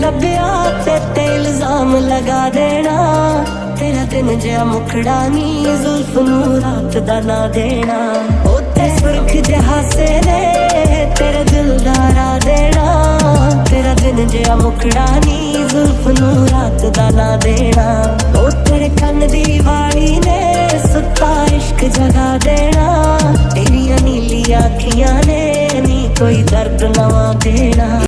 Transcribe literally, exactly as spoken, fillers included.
ਲੱਭਿਆ ਤੇ ਤੇ ਇਲਜ਼ਾਮ ਲਗਾ ਦੇਣਾ। ਤੇਰਾ ਦਿਨ ਜਿਹਾ ਮੁਖੜਾ ਨੀ ਜ਼ੁਲਫ ਨੂੰ ਰਾਤ ਦਾ ਨਾ ਦੇਣਾ। ਉੱਤੇ ਸੁਰਖ ਜਹਾਸੇ ਨੇ ਤੇਰੇ ਦਿਲ ਦਾ ਰਾ ਦੇਣਾ। ਤੇਰਾ ਦਿਨ ਜਿਹਾ ਮੁਖੜਾ ਨੀ ਜ਼ੁਲਫ ਨੂੰ ਰਾਤ ਦਾ ਨਾ ਦੇਣਾ। ਉਹ ਤੇਰੇ ਕੰਨ ਦੀ ਵਾਲੀ ਨੇ ਸੁੱਤਾ ਇਸ਼ਕ ਜਗਾ ਦੇਣਾ। ਤੇਰੀਆਂ ਨੀਲੀਆਂ ਅੱਖੀਆਂ ਨੇ ਨੀ ਕੋਈ ਦਰਦ ਨਵਾਂ ਦੇਣਾ।